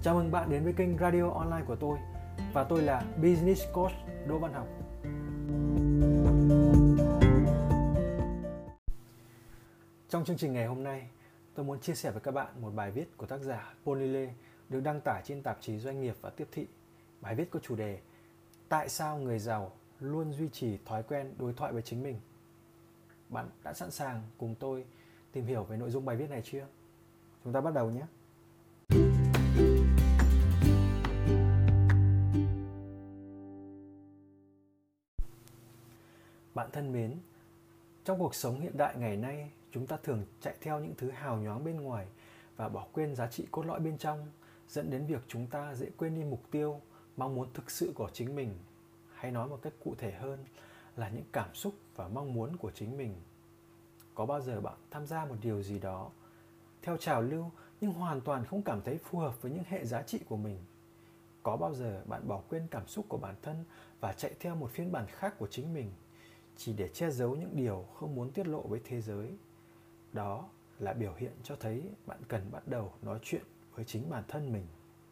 Chào mừng bạn đến với kênh radio online của tôi. Và tôi là Business Coach Đỗ Văn Học. Trong chương trình ngày hôm nay, tôi muốn chia sẻ với các bạn một bài viết của tác giả Pony Lê được đăng tải trên tạp chí Doanh nghiệp và Tiếp thị. Bài viết có chủ đề: Tại sao người giàu luôn duy trì thói quen đối thoại với chính mình? Bạn đã sẵn sàng cùng tôi tìm hiểu về nội dung bài viết này chưa? Chúng ta bắt đầu nhé! Bạn thân mến, trong cuộc sống hiện đại ngày nay, chúng ta thường chạy theo những thứ hào nhoáng bên ngoài và bỏ quên giá trị cốt lõi bên trong, dẫn đến việc chúng ta dễ quên đi mục tiêu, mong muốn thực sự của chính mình. Hay nói một cách cụ thể hơn là những cảm xúc và mong muốn của chính mình. Có bao giờ bạn tham gia một điều gì đó theo trào lưu nhưng hoàn toàn không cảm thấy phù hợp với những hệ giá trị của mình? Có bao giờ bạn bỏ quên cảm xúc của bản thân và chạy theo một phiên bản khác của chính mình, chỉ để che giấu những điều không muốn tiết lộ với thế giới? Đó là biểu hiện cho thấy bạn cần bắt đầu nói chuyện với chính bản thân mình.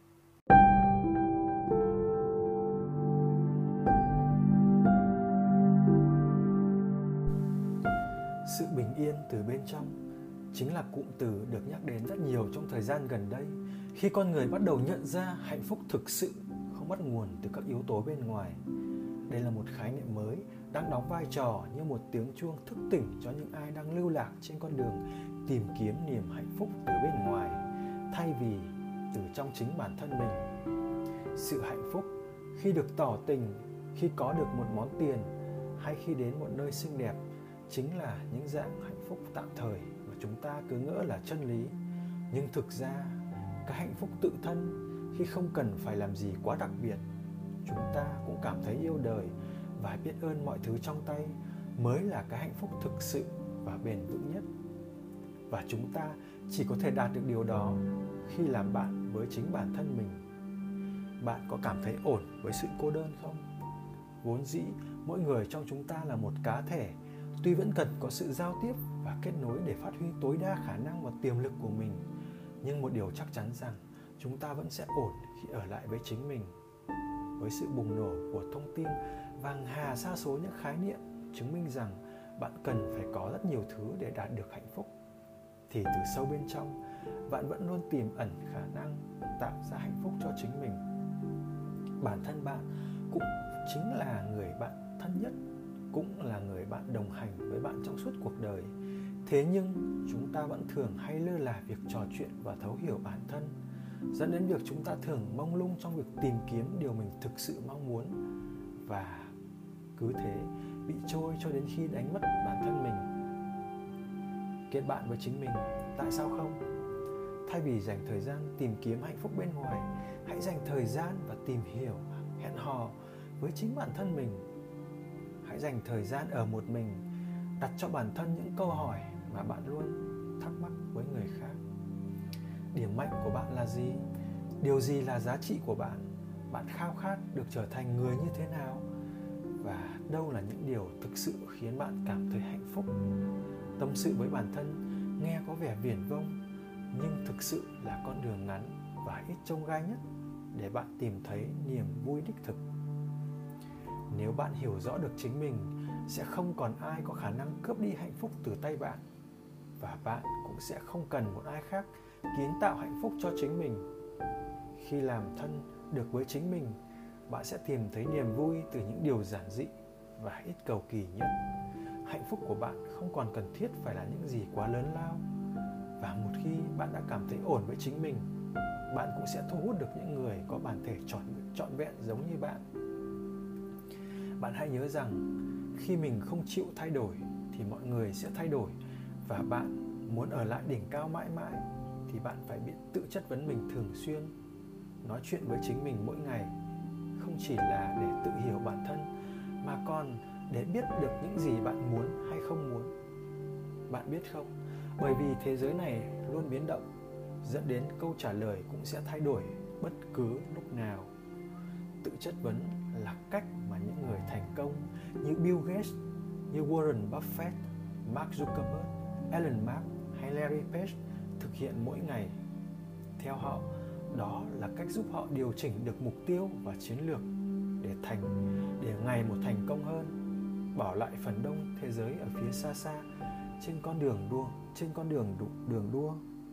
Sự bình yên từ bên trong chính là cụm từ được nhắc đến rất nhiều trong thời gian gần đây, khi con người bắt đầu nhận ra hạnh phúc thực sự không bắt nguồn từ các yếu tố bên ngoài. Đây là một khái niệm mới đang đóng vai trò như một tiếng chuông thức tỉnh cho những ai đang lưu lạc trên con đường tìm kiếm niềm hạnh phúc từ bên ngoài, thay vì từ trong chính bản thân mình. Sự hạnh phúc khi được tỏ tình, khi có được một món tiền hay khi đến một nơi xinh đẹp chính là những dạng hạnh phúc tạm thời mà chúng ta cứ ngỡ là chân lý. Nhưng thực ra, cái hạnh phúc tự thân khi không cần phải làm gì quá đặc biệt, chúng ta cũng cảm thấy yêu đời và biết ơn mọi thứ trong tay mới là cái hạnh phúc thực sự và bền vững nhất. Và chúng ta chỉ có thể đạt được điều đó khi làm bạn với chính bản thân mình. Bạn có cảm thấy ổn với sự cô đơn không? Vốn dĩ, mỗi người trong chúng ta là một cá thể, tuy vẫn cần có sự giao tiếp và kết nối để phát huy tối đa khả năng và tiềm lực của mình. Nhưng một điều chắc chắn rằng chúng ta vẫn sẽ ổn khi ở lại với chính mình. Với sự bùng nổ của thông tin và hàng sa số những khái niệm chứng minh rằng bạn cần phải có rất nhiều thứ để đạt được hạnh phúc, thì từ sâu bên trong, bạn vẫn luôn tiềm ẩn khả năng tạo ra hạnh phúc cho chính mình. Bản thân bạn cũng chính là người bạn thân nhất, cũng là người bạn đồng hành với bạn trong suốt cuộc đời. Thế nhưng chúng ta vẫn thường hay lơ là việc trò chuyện và thấu hiểu bản thân, dẫn đến việc chúng ta thường mông lung trong việc tìm kiếm điều mình thực sự mong muốn, và cứ thế bị trôi cho đến khi đánh mất bản thân mình. Kết bạn với chính mình, tại sao không? Thay vì dành thời gian tìm kiếm hạnh phúc bên ngoài, hãy dành thời gian và tìm hiểu, hẹn hò với chính bản thân mình. Hãy dành thời gian ở một mình, đặt cho bản thân những câu hỏi mà bạn luôn thắc mắc với người khác. Điểm mạnh của bạn là gì? Điều gì là giá trị của bạn? Bạn khao khát được trở thành người như thế nào? Và đâu là những điều thực sự khiến bạn cảm thấy hạnh phúc? Tâm sự với bản thân nghe có vẻ viển vông, nhưng thực sự là con đường ngắn và ít chông gai nhất để bạn tìm thấy niềm vui đích thực. Nếu bạn hiểu rõ được chính mình, sẽ không còn ai có khả năng cướp đi hạnh phúc từ tay bạn, và bạn cũng sẽ không cần một ai khác kiến tạo hạnh phúc cho chính mình. Khi làm thân được với chính mình, bạn sẽ tìm thấy niềm vui từ những điều giản dị và ít cầu kỳ nhất. Hạnh phúc của bạn không còn cần thiết phải là những gì quá lớn lao. Và một khi bạn đã cảm thấy ổn với chính mình, bạn cũng sẽ thu hút được những người có bản thể trọn vẹn giống như bạn. Bạn hãy nhớ rằng khi mình không chịu thay đổi thì mọi người sẽ thay đổi, và bạn muốn ở lại đỉnh cao mãi mãi thì bạn phải biết tự chất vấn mình thường xuyên, nói chuyện với chính mình mỗi ngày, không chỉ là để tự hiểu bản thân mà còn để biết được những gì bạn muốn hay không muốn. Bạn biết không, bởi vì thế giới này luôn biến động, dẫn đến câu trả lời cũng sẽ thay đổi bất cứ lúc nào. Tự chất vấn là cách mà những người thành công như Bill Gates, như Warren Buffett, Mark Zuckerberg, Elon Musk hay Larry Page thực hiện mỗi ngày. Theo họ, Đó là cách giúp họ điều chỉnh được mục tiêu và chiến lược để ngày một thành công hơn, bỏ lại phần đông thế giới ở phía xa xa trên con đường đua.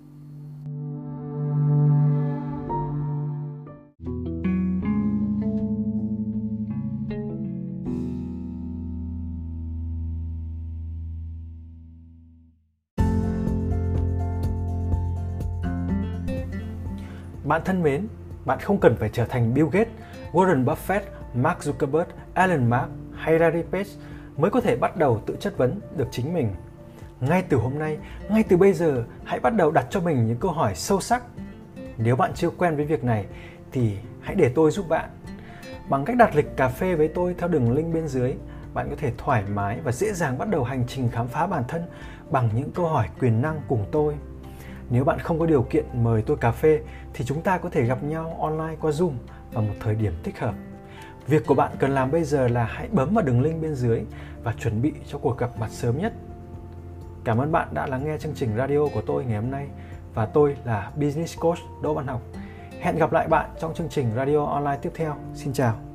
Bạn thân mến, bạn không cần phải trở thành Bill Gates, Warren Buffett, Mark Zuckerberg, Elon Musk hay Larry Page mới có thể bắt đầu tự chất vấn được chính mình. Ngay từ hôm nay, ngay từ bây giờ, hãy bắt đầu đặt cho mình những câu hỏi sâu sắc. Nếu bạn chưa quen với việc này thì hãy để tôi giúp bạn. Bằng cách đặt lịch cà phê với tôi theo đường link bên dưới, bạn có thể thoải mái và dễ dàng bắt đầu hành trình khám phá bản thân bằng những câu hỏi quyền năng cùng tôi. Nếu bạn không có điều kiện mời tôi cà phê thì chúng ta có thể gặp nhau online qua Zoom vào một thời điểm thích hợp. Việc của bạn cần làm bây giờ là hãy bấm vào đường link bên dưới và chuẩn bị cho cuộc gặp mặt sớm nhất. Cảm ơn bạn đã lắng nghe chương trình radio của tôi ngày hôm nay và tôi là Business Coach Đỗ Văn Học. Hẹn gặp lại bạn trong chương trình radio online tiếp theo. Xin chào.